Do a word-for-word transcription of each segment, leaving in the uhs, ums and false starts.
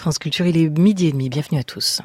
France Culture, il est midi et demi. Bienvenue à tous.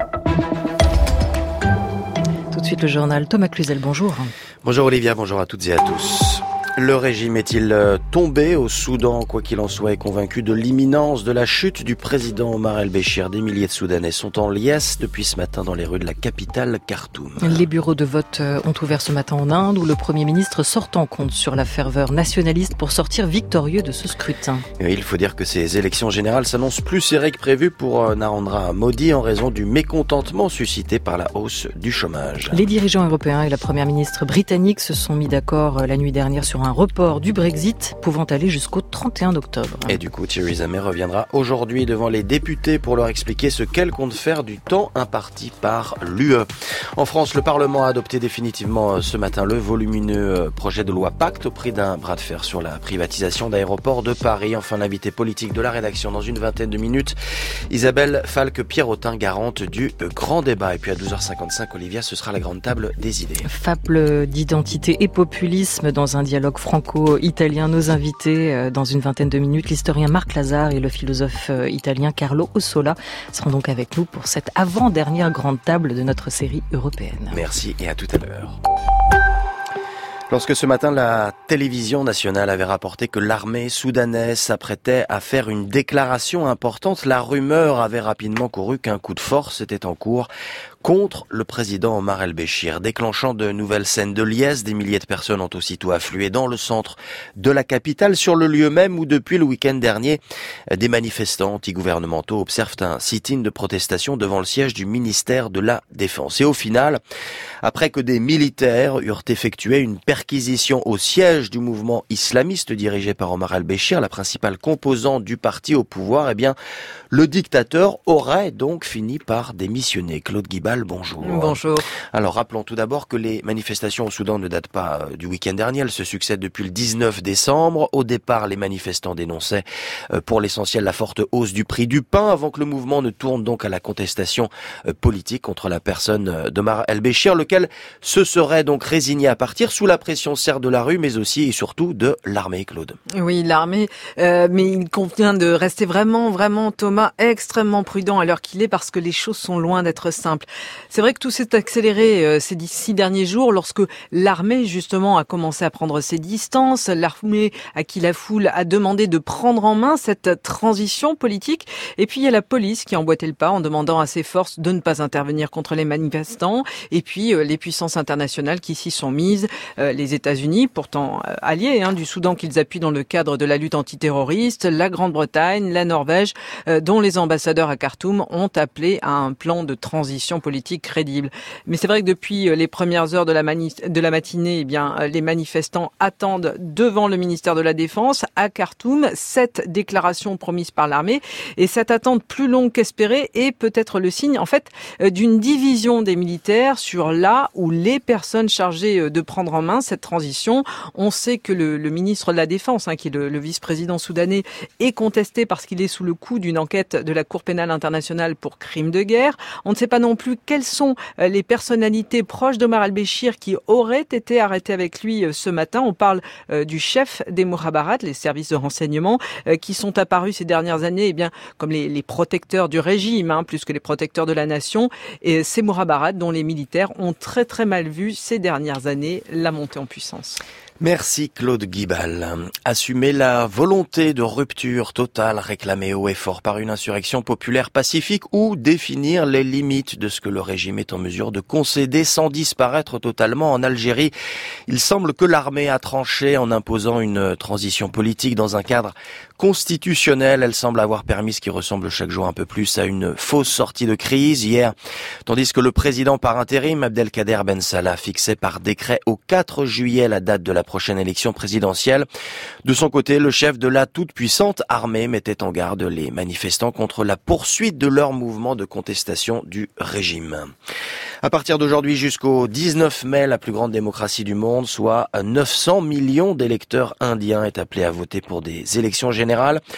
Tout de suite le journal Thomas Cluzel, bonjour. Bonjour Olivia, bonjour à toutes et à tous. Le régime est-il tombé au Soudan? Quoi qu'il en soit, est convaincu de l'imminence de la chute du président Omar el-Béchir. Des milliers de Soudanais sont en liesse depuis ce matin dans les rues de la capitale Khartoum. Les bureaux de vote ont ouvert ce matin en Inde où le Premier ministre sortant compte sur la ferveur nationaliste pour sortir victorieux de ce scrutin. Et il faut dire que ces élections générales s'annoncent plus serrées que prévu pour Narendra Modi en raison du mécontentement suscité par la hausse du chômage. Les dirigeants européens et la Première ministre britannique se sont mis d'accord la nuit dernière sur un un report du Brexit pouvant aller jusqu'au trente et un octobre. Et du coup, Theresa May reviendra aujourd'hui devant les députés pour leur expliquer ce qu'elle compte faire du temps imparti par l'U E. En France, le Parlement a adopté définitivement ce matin le volumineux projet de loi Pacte au prix d'un bras de fer sur la privatisation d'aéroports de Paris. Enfin, l'invité politique de la rédaction dans une vingtaine de minutes, Isabelle Falque-Pierrotin, garante du grand débat. Et puis à douze heures cinquante-cinq, Olivia, ce sera la grande table des idées. Fable d'identité et populisme dans un dialogue franco-italien. Nos invités dans une vingtaine de minutes, l'historien Marc Lazare et le philosophe italien Carlo Ossola seront donc avec nous pour cette avant-dernière grande table de notre série européenne. Merci et à tout à l'heure. Lorsque ce matin, la télévision nationale avait rapporté que l'armée soudanaise s'apprêtait à faire une déclaration importante, la rumeur avait rapidement couru qu'un coup de force était en cours contre le président Omar el-Béchir, déclenchant de nouvelles scènes de liesse. Des milliers de personnes ont aussitôt afflué dans le centre de la capitale, sur le lieu même où depuis le week-end dernier, des manifestants anti-gouvernementaux observent un sit-in de protestation devant le siège du ministère de la Défense. Et au final, après que des militaires eurent effectué une perquisition au siège du mouvement islamiste dirigé par Omar el-Béchir, la principale composante du parti au pouvoir, eh bien, le dictateur aurait donc fini par démissionner. Claude Guibal, bonjour. Bonjour. Alors rappelons tout d'abord que les manifestations au Soudan ne datent pas du week-end dernier, elles se succèdent depuis le dix-neuf décembre. Au départ, les manifestants dénonçaient pour l'essentiel la forte hausse du prix du pain, avant que le mouvement ne tourne donc à la contestation politique contre la personne d'Omar el-Béchir, lequel se serait donc résigné à partir sous la pression certes de la rue, mais aussi et surtout de l'armée, Claude. Oui, l'armée, euh, mais il convient de rester vraiment, vraiment, Thomas, extrêmement prudent à l'heure qu'il est, parce que les choses sont loin d'être simples. C'est vrai que tout s'est accéléré euh, ces six derniers jours lorsque l'armée, justement, a commencé à prendre ses distances, l'armée à qui la foule a demandé de prendre en main cette transition politique, et puis il y a la police qui a emboîté le pas en demandant à ses forces de ne pas intervenir contre les manifestants, et puis euh, les puissances internationales qui s'y sont mises, euh, les États-Unis, pourtant euh, alliés hein, du Soudan qu'ils appuient dans le cadre de la lutte antiterroriste, la Grande-Bretagne, la Norvège, euh, dont les ambassadeurs à Khartoum ont appelé à un plan de transition politique crédible. Mais c'est vrai que depuis les premières heures de la, mani- de la matinée, eh bien, les manifestants attendent devant le ministère de la Défense à Khartoum cette déclaration promise par l'armée, et cette attente plus longue qu'espérée est peut-être le signe en fait d'une division des militaires sur là où les personnes chargées de prendre en main cette transition. On sait que le, le ministre de la Défense, hein, qui est le, le vice-président soudanais, est contesté parce qu'il est sous le coup d'une enquête de la Cour pénale internationale pour crimes de guerre. On ne sait pas non plus quelles sont les personnalités proches d'Omar el-Béchir qui auraient été arrêtées avec lui ce matin. On parle du chef des Mukhabarat, les services de renseignement, qui sont apparus ces dernières années, eh bien, comme les, les protecteurs du régime, hein, plus que les protecteurs de la nation. Et ces Mukhabarat dont les militaires ont très très mal vu ces dernières années la montée en puissance. Merci Claude Guibal. Assumer la volonté de rupture totale réclamée haut et fort par une insurrection populaire pacifique, ou définir les limites de ce que le régime est en mesure de concéder sans disparaître totalement en Algérie. Il semble que l'armée a tranché en imposant une transition politique dans un cadre constitutionnel. Elle semble avoir permis ce qui ressemble chaque jour un peu plus à une fausse sortie de crise hier, tandis que le président par intérim, Abdelkader Ben Salah, fixait par décret au quatre juillet la date de la prochaine élection présidentielle. De son côté, le chef de la toute-puissante armée mettait en garde les manifestants contre la poursuite de leur mouvement de contestation du régime. À partir d'aujourd'hui jusqu'au dix-neuf mai, la plus grande démocratie du monde, soit neuf cents millions d'électeurs indiens, est appelée à voter pour des élections générales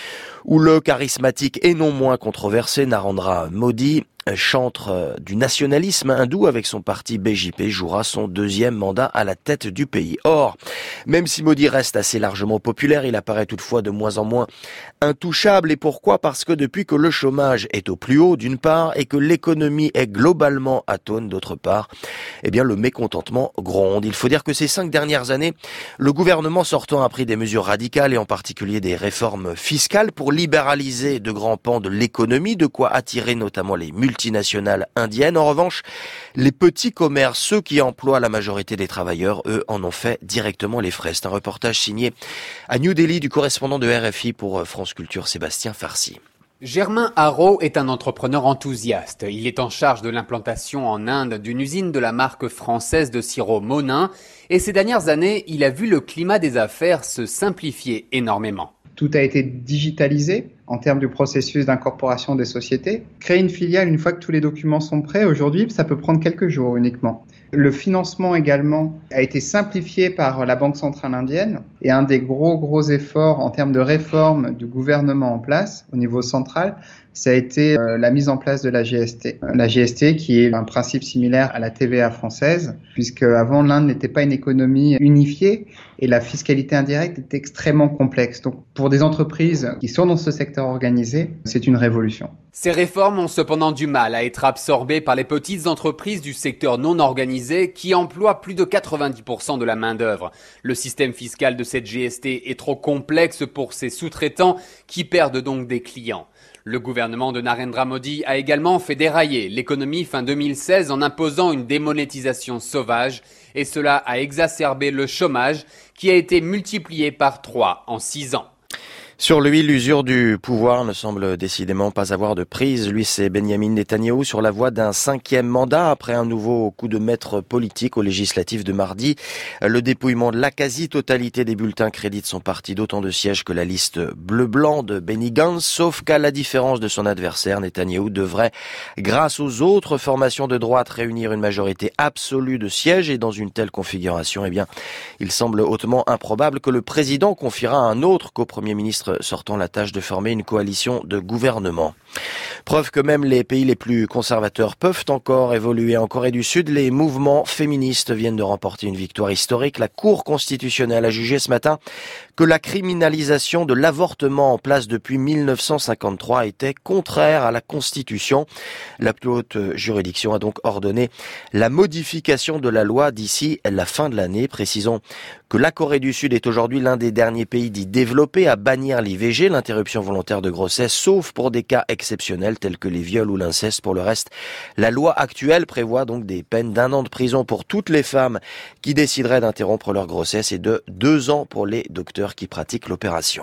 où le charismatique et non moins controversé Narendra Modi, chantre du nationalisme hindou avec son parti B J P, jouera son deuxième mandat à la tête du pays. Or, même si Modi reste assez largement populaire, il apparaît toutefois de moins en moins intouchable. Et pourquoi ? Parce que depuis que le chômage est au plus haut d'une part et que l'économie est globalement atone d'autre part, eh bien le mécontentement gronde. Il faut dire que ces cinq dernières années, le gouvernement sortant a pris des mesures radicales et en particulier des réformes fiscales pour libéraliser de grands pans de l'économie, de quoi attirer notamment les multinationales multinationales indiennes. En revanche, les petits commerces, ceux qui emploient la majorité des travailleurs, eux, en ont fait directement les frais. C'est un reportage signé à New Delhi du correspondant de R F I pour France Culture, Sébastien Farsi. Germain Haro est un entrepreneur enthousiaste. Il est en charge de l'implantation en Inde d'une usine de la marque française de sirop Monin. Et ces dernières années, il a vu le climat des affaires se simplifier énormément. Tout a été digitalisé en termes du processus d'incorporation des sociétés. Créer une filiale, une fois que tous les documents sont prêts, aujourd'hui, ça peut prendre quelques jours uniquement. Le financement également a été simplifié par la Banque centrale indienne et un des gros, gros efforts en termes de réforme du gouvernement en place au niveau central, ça a été euh, la mise en place de la G S T. La G S T qui est un principe similaire à la T V A française, puisque avant l'Inde n'était pas une économie unifiée et la fiscalité indirecte était extrêmement complexe. Donc pour des entreprises qui sont dans ce secteur organisé, c'est une révolution. Ces réformes ont cependant du mal à être absorbées par les petites entreprises du secteur non organisé qui emploient plus de quatre-vingt-dix pour cent de la main-d'œuvre. Le système fiscal de cette G S T est trop complexe pour ces sous-traitants qui perdent donc des clients. Le gouvernement de Narendra Modi a également fait dérailler l'économie fin deux mille seize en imposant une démonétisation sauvage et cela a exacerbé le chômage qui a été multiplié par trois en six ans. Sur lui, l'usure du pouvoir ne semble décidément pas avoir de prise. Lui, c'est Benyamin Netanyahou sur la voie d'un cinquième mandat après un nouveau coup de maître politique aux législatives de mardi. Le dépouillement de la quasi-totalité des bulletins crédite son parti d'autant de sièges que la liste bleu-blanc de Benny Gantz, sauf qu'à la différence de son adversaire, Netanyahou devrait, grâce aux autres formations de droite, réunir une majorité absolue de sièges et dans une telle configuration, eh bien, il semble hautement improbable que le président confiera à un autre qu'au Premier ministre sortant la tâche de former une coalition de gouvernement. Preuve que même les pays les plus conservateurs peuvent encore évoluer. En Corée du Sud, les mouvements féministes viennent de remporter une victoire historique. La Cour constitutionnelle a jugé ce matin que la criminalisation de l'avortement en place depuis mille neuf cent cinquante-trois était contraire à la Constitution. La plus haute juridiction a donc ordonné la modification de la loi d'ici la fin de l'année. Précisons que la Corée du Sud est aujourd'hui l'un des derniers pays dits développés à bannir l'I V G, l'interruption volontaire de grossesse, sauf pour des cas exceptionnels tels que les viols ou l'inceste. Pour le reste, la loi actuelle prévoit donc des peines d'un an de prison pour toutes les femmes qui décideraient d'interrompre leur grossesse et de deux ans pour les docteurs qui pratiquent l'opération.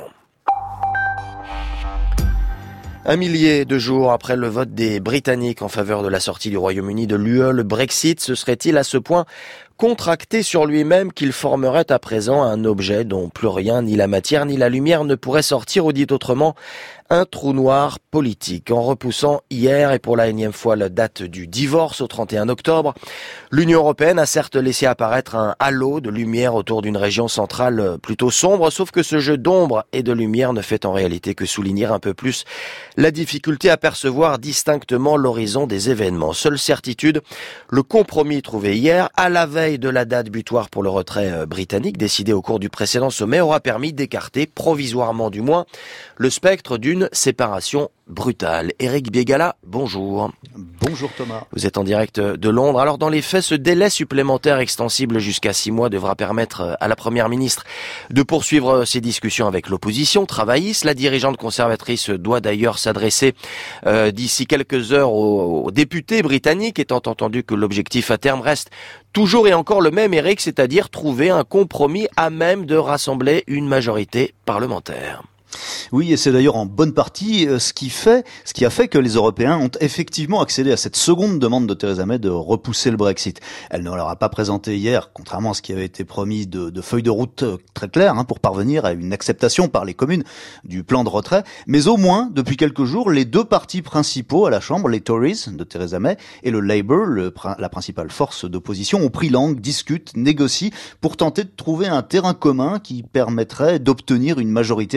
Un millier de jours après le vote des Britanniques en faveur de la sortie du Royaume-Uni de l'U E, le Brexit se serait-il à ce point contracté sur lui-même qu'il formerait à présent un objet dont plus rien, ni la matière ni la lumière ne pourrait sortir, ou dit autrement, un trou noir politique. En repoussant hier et pour la énième fois la date du divorce au trente et un octobre, l'Union européenne a certes laissé apparaître un halo de lumière autour d'une région centrale plutôt sombre, sauf que ce jeu d'ombre et de lumière ne fait en réalité que souligner un peu plus la difficulté à percevoir distinctement l'horizon des événements. Seule certitude, le compromis trouvé hier, à la veille de la date butoir pour le retrait britannique décidé au cours du précédent sommet, aura permis d'écarter, provisoirement du moins, le spectre d'une séparation brutale. Éric Biégala, bonjour. Bonjour Thomas. Vous êtes en direct de Londres. Alors dans les faits, ce délai supplémentaire extensible jusqu'à six mois devra permettre à la Première ministre de poursuivre ses discussions avec l'opposition travailliste. La dirigeante conservatrice doit d'ailleurs s'adresser euh, d'ici quelques heures aux, aux députés britanniques, étant entendu que l'objectif à terme reste toujours et encore le même, Éric, c'est-à-dire trouver un compromis à même de rassembler une majorité parlementaire. Oui, et c'est d'ailleurs en bonne partie ce qui fait, ce qui a fait que les Européens ont effectivement accédé à cette seconde demande de Theresa May de repousser le Brexit. Elle ne leur a pas présenté hier, contrairement à ce qui avait été promis, de, de feuille de route très claire hein, pour parvenir à une acceptation par les communes du plan de retrait. Mais au moins, depuis quelques jours, les deux partis principaux à la Chambre, les Tories de Theresa May et le Labour, le, la principale force d'opposition, ont pris langue, discutent, négocient pour tenter de trouver un terrain commun qui permettrait d'obtenir une majorité à la Chambre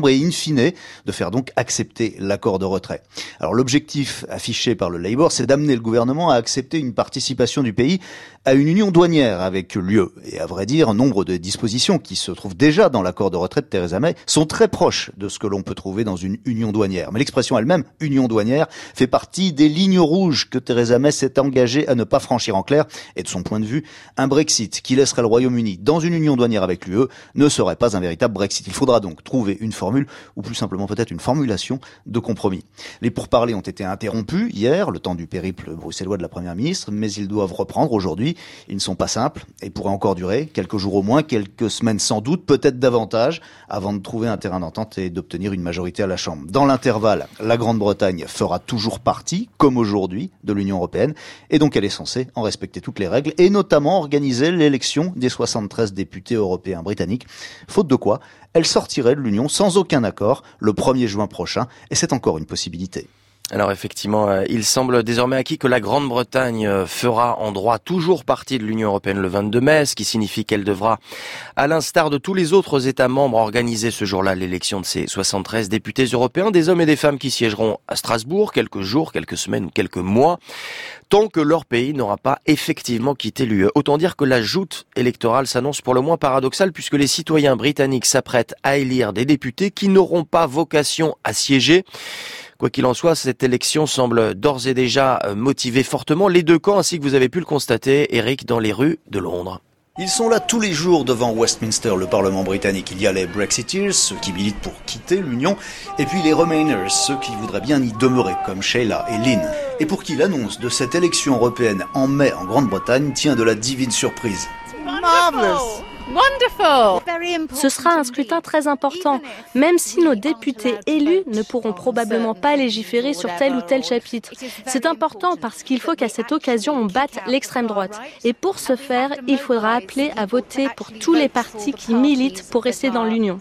et in fine de faire donc accepter l'accord de retrait. Alors l'objectif affiché par le Labour, c'est d'amener le gouvernement à accepter une participation du pays à une union douanière avec l'U E. Et à vrai dire, nombre de dispositions qui se trouvent déjà dans l'accord de retrait de Theresa May sont très proches de ce que l'on peut trouver dans une union douanière. Mais l'expression elle-même, union douanière, fait partie des lignes rouges que Theresa May s'est engagée à ne pas franchir. En clair, et de son point de vue, un Brexit qui laisserait le Royaume-Uni dans une union douanière avec l'U E ne serait pas un véritable Brexit. Il faudra donc trouver une formule, ou plus simplement peut-être une formulation de compromis. Les pourparlers ont été interrompus hier, le temps du périple bruxellois de la Première ministre, mais ils doivent reprendre aujourd'hui. Ils ne sont pas simples et pourraient encore durer quelques jours au moins, quelques semaines sans doute, peut-être davantage, avant de trouver un terrain d'entente et d'obtenir une majorité à la Chambre. Dans l'intervalle, la Grande-Bretagne fera toujours partie, comme aujourd'hui, de l'Union européenne, et donc elle est censée en respecter toutes les règles, et notamment organiser l'élection des soixante-treize députés européens britanniques, faute de quoi elle sortirait de l'Union sans aucun accord le premier juin prochain, et c'est encore une possibilité. Alors effectivement, il semble désormais acquis que la Grande-Bretagne fera en droit toujours partie de l'Union européenne le vingt-deux mai, ce qui signifie qu'elle devra, à l'instar de tous les autres États membres, organiser ce jour-là l'élection de ces soixante-treize députés européens, des hommes et des femmes qui siégeront à Strasbourg quelques jours, quelques semaines ou quelques mois, tant que leur pays n'aura pas effectivement quitté l'U E. Autant dire que la joute électorale s'annonce pour le moins paradoxale puisque les citoyens britanniques s'apprêtent à élire des députés qui n'auront pas vocation à siéger. Quoi qu'il en soit, cette élection semble d'ores et déjà motiver fortement les deux camps, ainsi que vous avez pu le constater, Eric, dans les rues de Londres. Ils sont là tous les jours devant Westminster, le Parlement britannique. Il y a les Brexiteers, ceux qui militent pour quitter l'Union, et puis les Remainers, ceux qui voudraient bien y demeurer, comme Sheila et Lynn, et pour qui l'annonce de cette élection européenne en mai en Grande-Bretagne tient de la divine surprise. Marvelous. Wonderful. Ce sera un scrutin très important, même si nos députés élus ne pourront probablement pas légiférer sur tel ou tel chapitre. C'est important parce qu'il faut qu'à cette occasion on batte l'extrême droite. Et pour ce faire, il faudra appeler à voter pour tous les partis qui militent pour rester dans l'Union.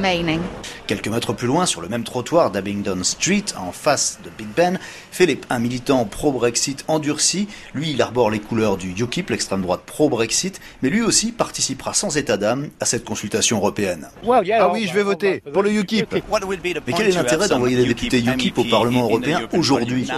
Quelques mètres plus loin, sur le même trottoir d'Abingdon Street, en face de Big Ben, Philip, un militant pro-Brexit endurci, lui il arbore les couleurs du U K I P, l'extrême droite pro-Brexit, mais lui aussi participera sans état d'âme à cette consultation européenne. Ah oui, je vais voter pour le U K I P. Mais quel est l'intérêt d'envoyer des députés U K I P au Parlement européen aujourd'hui?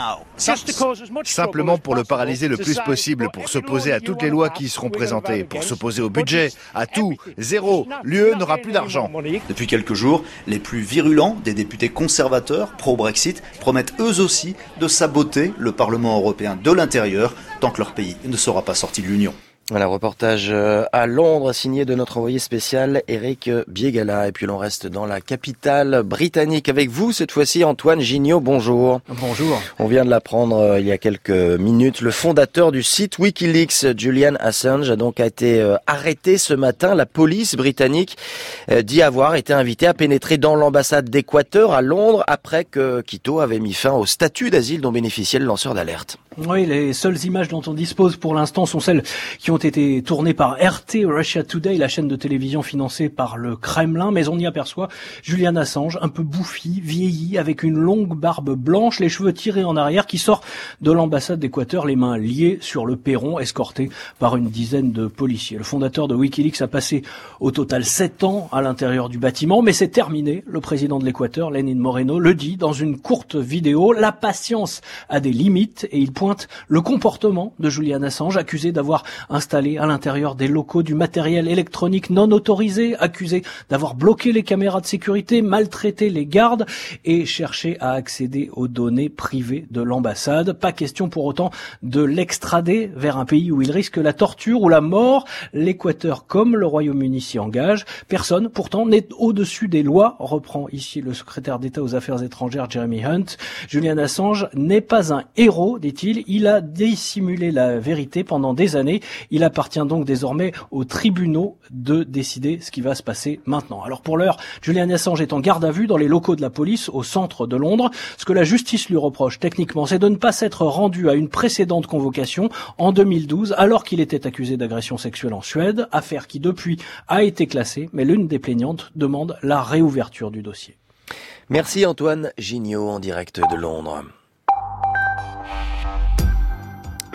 Simplement pour le paralyser le plus possible, pour s'opposer à toutes les lois qui y seront présentées, pour s'opposer au budget, à tout, zéro. L'U E n'aura plus d'argent. Depuis quelques jours, les plus virulents des députés conservateurs pro-Brexit promettent eux aussi de saboter le Parlement européen de l'intérieur tant que leur pays ne sera pas sorti de l'Union. Voilà, reportage à Londres signé de notre envoyé spécial Eric Biegala. Et puis l'on reste dans la capitale britannique avec vous cette fois-ci, Antoine Gignot. Bonjour. Bonjour. On vient de l'apprendre il y a quelques minutes. Le fondateur du site Wikileaks, Julian Assange, a donc été arrêté ce matin. La police britannique dit avoir été invitée à pénétrer dans l'ambassade d'Équateur à Londres après que Quito avait mis fin au statut d'asile dont bénéficiait le lanceur d'alerte. Oui, les seules images dont on dispose pour l'instant sont celles qui ont été tournées par R T, Russia Today, la chaîne de télévision financée par le Kremlin, mais on y aperçoit Julian Assange, un peu bouffi, vieilli, avec une longue barbe blanche, les cheveux tirés en arrière, qui sort de l'ambassade d'Équateur, les mains liées sur le perron, escorté par une dizaine de policiers. Le fondateur de Wikileaks a passé au total sept ans à l'intérieur du bâtiment, mais c'est terminé. Le président de l'Équateur, Lenin Moreno, le dit dans une courte vidéo. La patience a des limites et il pointe le comportement de Julian Assange, accusé d'avoir installé à l'intérieur des locaux du matériel électronique non autorisé, accusé d'avoir bloqué les caméras de sécurité, maltraité les gardes et cherché à accéder aux données privées de l'ambassade. Pas question pour autant de l'extrader vers un pays où il risque la torture ou la mort. L'Équateur comme le Royaume-Uni s'y engage. Personne pourtant n'est au-dessus des lois, reprend ici le secrétaire d'État aux Affaires étrangères Jeremy Hunt. Julian Assange n'est pas un héros, dit-il. Il a dissimulé la vérité pendant des années. Il appartient donc désormais aux tribunaux de décider ce qui va se passer maintenant. Alors pour l'heure, Julian Assange est en garde à vue dans les locaux de la police au centre de Londres. Ce que la justice lui reproche techniquement, c'est de ne pas s'être rendu à une précédente convocation en deux mille douze, alors qu'il était accusé d'agression sexuelle en Suède, affaire qui depuis a été classée, mais l'une des plaignantes demande la réouverture du dossier. Merci Antoine Gignot en direct de Londres.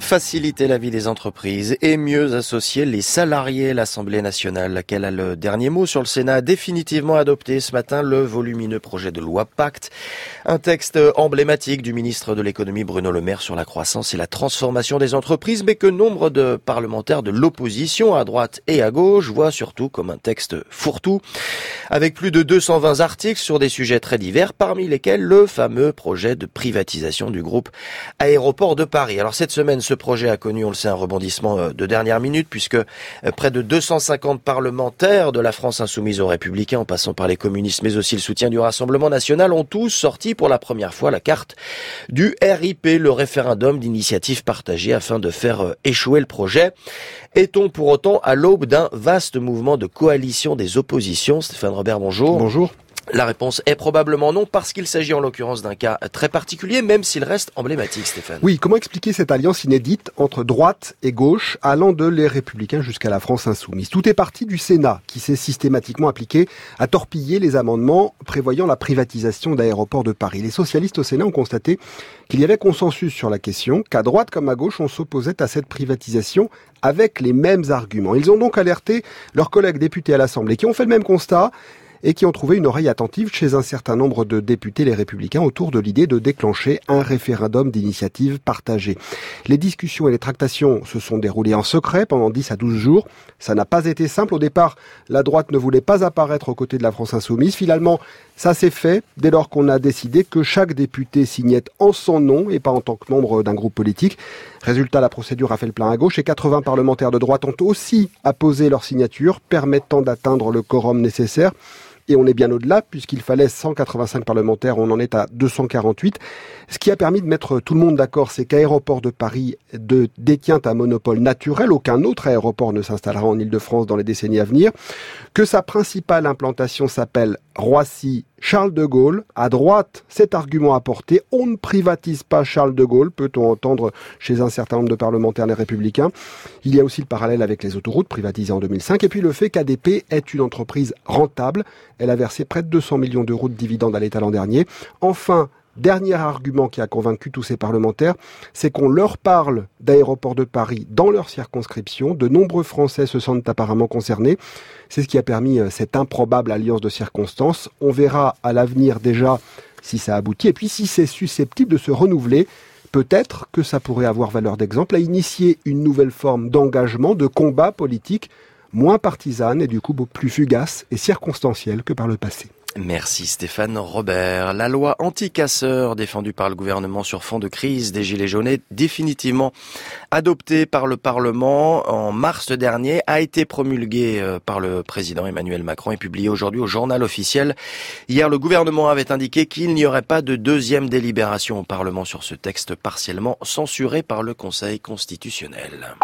Faciliter la vie des entreprises et mieux associer les salariés. L'Assemblée nationale, laquelle a le dernier mot sur le Sénat, a définitivement adopté ce matin le volumineux projet de loi Pacte. Un texte emblématique du ministre de l'économie Bruno Le Maire sur la croissance et la transformation des entreprises, mais que nombre de parlementaires de l'opposition, à droite et à gauche, voient surtout comme un texte fourre-tout, avec plus de deux cent vingt articles sur des sujets très divers, parmi lesquels le fameux projet de privatisation du groupe Aéroports de Paris. Alors cette semaine, ce projet a connu, on le sait, un rebondissement de dernière minute, puisque près de deux cent cinquante parlementaires de la France insoumise aux Républicains, en passant par les communistes, mais aussi le soutien du Rassemblement national, ont tous sorti pour la première fois la carte du R I P, le référendum d'initiative partagée, afin de faire échouer le projet. Est-on pour autant à l'aube d'un vaste mouvement de coalition des oppositions? Stéphane Robert, bonjour. Bonjour. La réponse est probablement non, parce qu'il s'agit en l'occurrence d'un cas très particulier, même s'il reste emblématique, Stéphane. Oui, comment expliquer cette alliance inédite entre droite et gauche, allant de les Républicains jusqu'à la France insoumise? Tout est parti du Sénat, qui s'est systématiquement appliqué à torpiller les amendements prévoyant la privatisation d'Aéroports de Paris. Les socialistes au Sénat ont constaté qu'il y avait consensus sur la question, qu'à droite comme à gauche, on s'opposait à cette privatisation avec les mêmes arguments. Ils ont donc alerté leurs collègues députés à l'Assemblée, qui ont fait le même constat, et qui ont trouvé une oreille attentive chez un certain nombre de députés les Républicains autour de l'idée de déclencher un référendum d'initiative partagée. Les discussions et les tractations se sont déroulées en secret pendant dix à douze jours. Ça n'a pas été simple. Au départ, la droite ne voulait pas apparaître aux côtés de la France insoumise. Finalement, ça s'est fait dès lors qu'on a décidé que chaque député signait en son nom et pas en tant que membre d'un groupe politique. Résultat, la procédure a fait le plein à gauche et quatre-vingts parlementaires de droite ont aussi apposé leur signature, permettant d'atteindre le quorum nécessaire. Et on est bien au-delà, puisqu'il fallait cent quatre-vingt-cinq parlementaires, on en est à deux cent quarante-huit. Ce qui a permis de mettre tout le monde d'accord, c'est qu'Aéroports de Paris de, détient un monopole naturel, aucun autre aéroport ne s'installera en Île-de-France dans les décennies à venir, que sa principale implantation s'appelle Roissy-Charles de Gaulle. À droite, cet argument apporté, on ne privatise pas Charles de Gaulle, peut-on entendre chez un certain nombre de parlementaires les Républicains. Il y a aussi le parallèle avec les autoroutes privatisées en deux mille cinq, et puis le fait qu'A D P est une entreprise rentable. Elle a versé près de deux cents millions d'euros de dividendes à l'État l'an dernier. Enfin, dernier argument qui a convaincu tous ces parlementaires, c'est qu'on leur parle d'Aéroports de Paris dans leur circonscription. De nombreux Français se sentent apparemment concernés. C'est ce qui a permis cette improbable alliance de circonstances. On verra à l'avenir déjà si ça aboutit. Et puis si c'est susceptible de se renouveler, peut-être que ça pourrait avoir valeur d'exemple à initier une nouvelle forme d'engagement, de combat politique, moins partisane et du coup plus fugace et circonstancielle que par le passé. Merci Stéphane Robert. La loi anti-casseurs défendue par le gouvernement sur fond de crise des Gilets jaunes est définitivement adoptée par le Parlement en mars dernier, a été promulguée par le président Emmanuel Macron et publiée aujourd'hui au journal officiel. Hier, le gouvernement avait indiqué qu'il n'y aurait pas de deuxième délibération au Parlement sur ce texte partiellement censuré par le Conseil constitutionnel.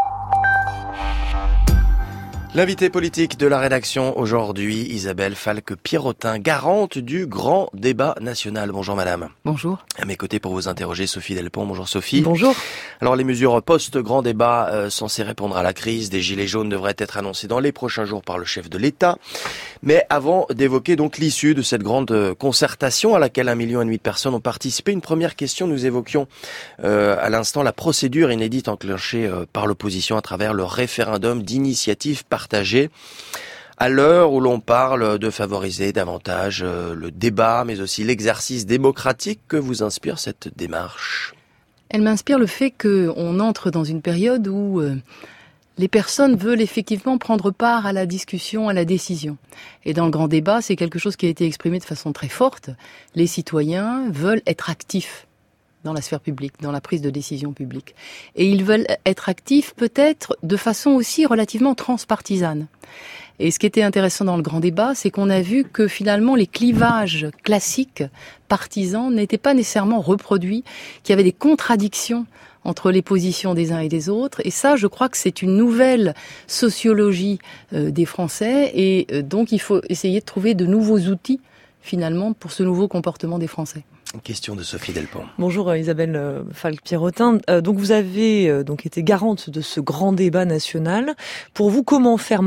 L'invité politique de la rédaction aujourd'hui, Isabelle Falque-Pierrotin, garante du grand débat national. Bonjour madame. Bonjour. À mes côtés pour vous interroger, Sophie Delpont. Bonjour Sophie. Bonjour. Alors les mesures post-grand débat euh, censées répondre à la crise des Gilets jaunes devraient être annoncées dans les prochains jours par le chef de l'État. Mais avant d'évoquer donc l'issue de cette grande concertation à laquelle un million et demi de personnes ont participé, une première question, nous évoquions euh, à l'instant la procédure inédite enclenchée euh, par l'opposition à travers le référendum d'initiative partagée. À l'heure où l'on parle de favoriser davantage euh, le débat, mais aussi l'exercice démocratique, que vous inspire cette démarche? Elle m'inspire le fait qu'on entre dans une période où euh, les personnes veulent effectivement prendre part à la discussion, à la décision. Et dans le grand débat, c'est quelque chose qui a été exprimé de façon très forte. Les citoyens veulent être actifs dans la sphère publique, dans la prise de décision publique. Et ils veulent être actifs peut-être de façon aussi relativement transpartisane. Et ce qui était intéressant dans le grand débat, c'est qu'on a vu que finalement les clivages classiques partisans n'étaient pas nécessairement reproduits, qu'il y avait des contradictions entre les positions des uns et des autres. Et ça, je crois que c'est une nouvelle sociologie euh, des Français. Et euh, donc, il faut essayer de trouver de nouveaux outils, finalement, pour ce nouveau comportement des Français. Une question de Sophie Delpont. Bonjour Isabelle euh, Falque-Pierrotin. Euh, donc vous avez euh, donc été garante de ce grand débat national. Pour vous, comment faire maintenant ?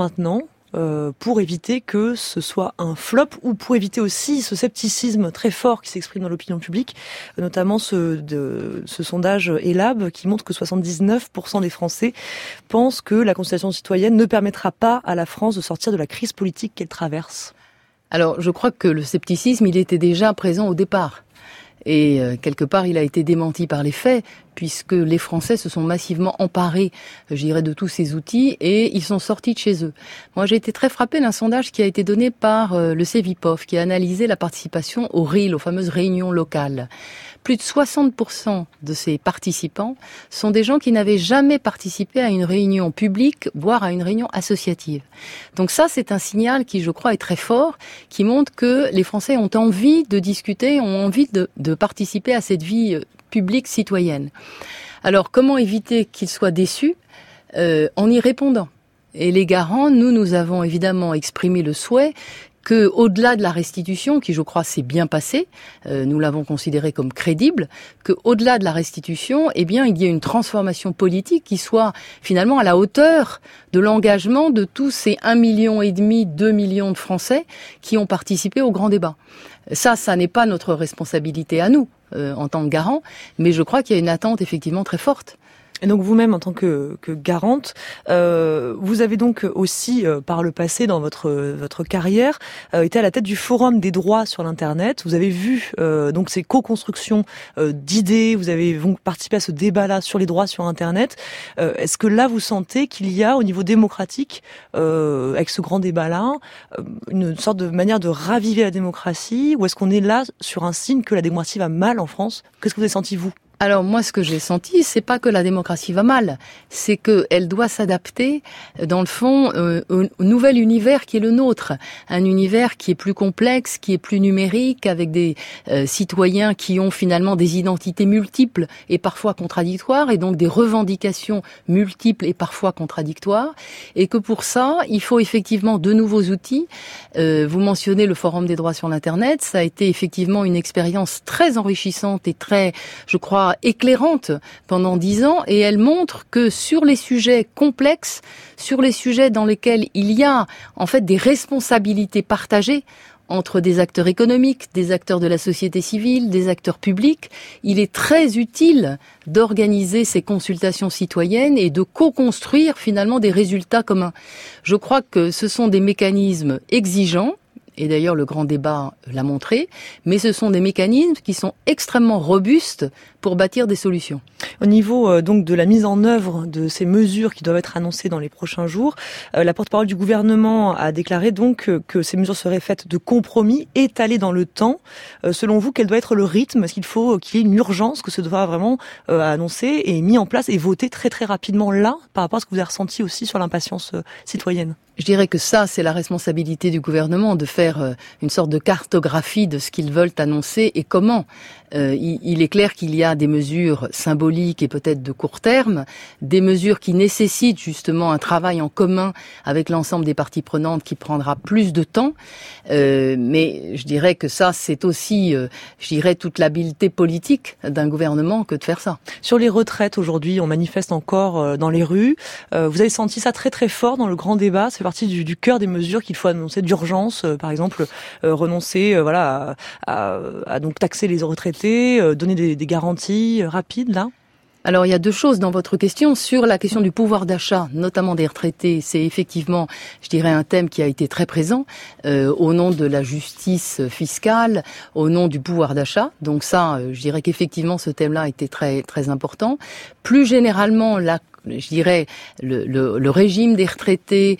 euh, pour éviter que ce soit un flop ou pour éviter aussi ce scepticisme très fort qui s'exprime dans l'opinion publique, notamment ce, de, ce sondage Elab qui montre que soixante-dix-neuf pour cent des Français pensent que la consultation citoyenne ne permettra pas à la France de sortir de la crise politique qu'elle traverse. Alors, je crois que le scepticisme, il était déjà présent au départ. Et euh, quelque part, il a été démenti par les faits, puisque les Français se sont massivement emparés, je dirais, de tous ces outils, et ils sont sortis de chez eux. Moi, j'ai été très frappée d'un sondage qui a été donné par euh, le Cevipof, qui a analysé la participation aux R I L, aux fameuses réunions locales. Plus de soixante pour cent de ces participants sont des gens qui n'avaient jamais participé à une réunion publique, voire à une réunion associative. Donc ça, c'est un signal qui, je crois, est très fort, qui montre que les Français ont envie de discuter, ont envie de, de participer à cette vie publique citoyenne. Alors, comment éviter qu'ils soient déçus ? euh, En y répondant. Et les garants, nous, nous avons évidemment exprimé le souhait que, au-delà de la restitution, qui je crois s'est bien passée, euh, nous l'avons considéré comme crédible, que au-delà de la restitution, eh bien, il y ait une transformation politique qui soit finalement à la hauteur de l'engagement de tous ces un million et demi, deux millions de Français qui ont participé au grand débat. Ça, ça n'est pas notre responsabilité à nous, euh, en tant que garant, mais je crois qu'il y a une attente effectivement très forte. Et donc vous-même, en tant que, que garante, euh, vous avez donc aussi, euh, par le passé, dans votre votre carrière, euh, été à la tête du Forum des droits sur l'Internet. Vous avez vu euh, donc ces co-constructions euh, d'idées, vous avez donc participé à ce débat-là sur les droits sur Internet. Euh, est-ce que là, vous sentez qu'il y a, au niveau démocratique, euh, avec ce grand débat-là, une sorte de manière de raviver la démocratie, ou est-ce qu'on est là sur un signe que la démocratie va mal en France ? Qu'est-ce que vous avez senti, vous ? Alors moi, ce que j'ai senti, c'est pas que la démocratie va mal, c'est qu'elle doit s'adapter, dans le fond, euh, au nouvel univers qui est le nôtre, un univers qui est plus complexe, qui est plus numérique, avec des euh, citoyens qui ont finalement des identités multiples et parfois contradictoires, et donc des revendications multiples et parfois contradictoires, et que pour ça, il faut effectivement de nouveaux outils. Euh, vous mentionnez le Forum des droits sur l'Internet, ça a été effectivement une expérience très enrichissante et très, je crois, éclairante pendant dix ans, et elle montre que sur les sujets complexes, sur les sujets dans lesquels il y a en fait des responsabilités partagées entre des acteurs économiques, des acteurs de la société civile, des acteurs publics, il est très utile d'organiser ces consultations citoyennes et de co-construire finalement des résultats communs. Je crois que ce sont des mécanismes exigeants, et d'ailleurs le grand débat l'a montré, mais ce sont des mécanismes qui sont extrêmement robustes pour bâtir des solutions. Au niveau euh, donc de la mise en œuvre de ces mesures qui doivent être annoncées dans les prochains jours, euh, la porte-parole du gouvernement a déclaré donc euh, que ces mesures seraient faites de compromis étalés dans le temps. Euh, selon vous, quel doit être le rythme ? Est-ce qu'il faut qu'il y ait une urgence, que ce doit vraiment euh, annoncer et mis en place et voter très très rapidement là, par rapport à ce que vous avez ressenti aussi sur l'impatience euh, citoyenne ? Je dirais que ça, c'est la responsabilité du gouvernement de faire une sorte de cartographie de ce qu'ils veulent annoncer et comment. Euh, il, il est clair qu'il y a des mesures symboliques et peut-être de court terme, des mesures qui nécessitent justement un travail en commun avec l'ensemble des parties prenantes qui prendra plus de temps. Euh, mais je dirais que ça, c'est aussi, euh, je dirais, toute l'habileté politique d'un gouvernement que de faire ça. Sur les retraites, aujourd'hui, on manifeste encore euh, dans les rues. Euh, vous avez senti ça très très fort dans le grand débat. C'est partie du, du cœur des mesures qu'il faut annoncer d'urgence, euh, par exemple euh, renoncer euh, voilà à, à, à donc taxer les retraités, euh, donner des, des garanties euh, rapides là. Alors, il y a deux choses dans votre question. Sur la question du pouvoir d'achat, notamment des retraités, c'est effectivement, je dirais, un thème qui a été très présent euh, au nom de la justice fiscale, au nom du pouvoir d'achat. Donc ça, euh, je dirais qu'effectivement, ce thème-là a été très très important. Plus généralement, la je dirais le, le, le régime des retraités,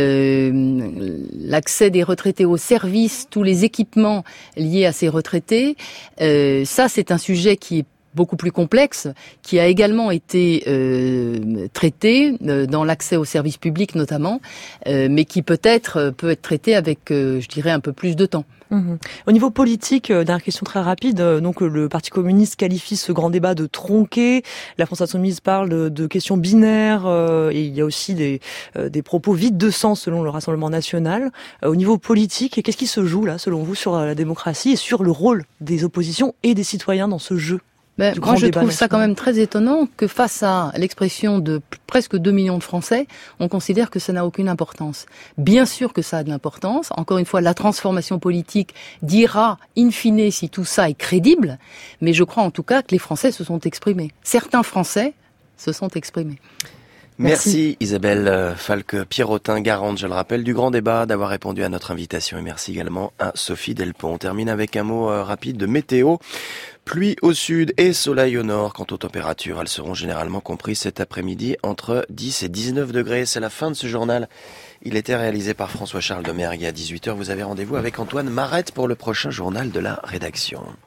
euh, l'accès des retraités aux services, tous les équipements liés à ces retraités, euh, ça c'est un sujet qui est beaucoup plus complexe, qui a également été euh, traité euh, dans l'accès aux services publics notamment, euh, mais qui peut-être peut être traité avec, euh, je dirais, un peu plus de temps. Mmh. Au niveau politique, euh, dernière question très rapide, euh, donc euh, le Parti communiste qualifie ce grand débat de tronqué, la France insoumise parle de, de questions binaires, euh, et il y a aussi des, euh, des propos vides de sens selon le Rassemblement national. Euh, au niveau politique, qu'est-ce qui se joue là, selon vous, sur la démocratie et sur le rôle des oppositions et des citoyens dans ce jeu ? Ben, moi, je trouve ça quand même très étonnant que face à l'expression de presque deux millions de Français, on considère que ça n'a aucune importance. Bien sûr que ça a de l'importance. Encore une fois, la transformation politique dira, in fine, si tout ça est crédible. Mais je crois en tout cas que les Français se sont exprimés. Certains Français se sont exprimés. Merci, Merci Isabelle Falque-Pierrotin, garante, je le rappelle, du grand débat, d'avoir répondu à notre invitation. Et merci également à Sophie Delpont. On termine avec un mot rapide de météo. Pluie au sud et soleil au nord. Quant aux températures, elles seront généralement comprises cet après-midi entre dix et dix-neuf degrés. C'est la fin de ce journal. Il était réalisé par François-Charles Demergue. À dix-huit heures, vous avez rendez-vous avec Antoine Marette pour le prochain journal de la rédaction.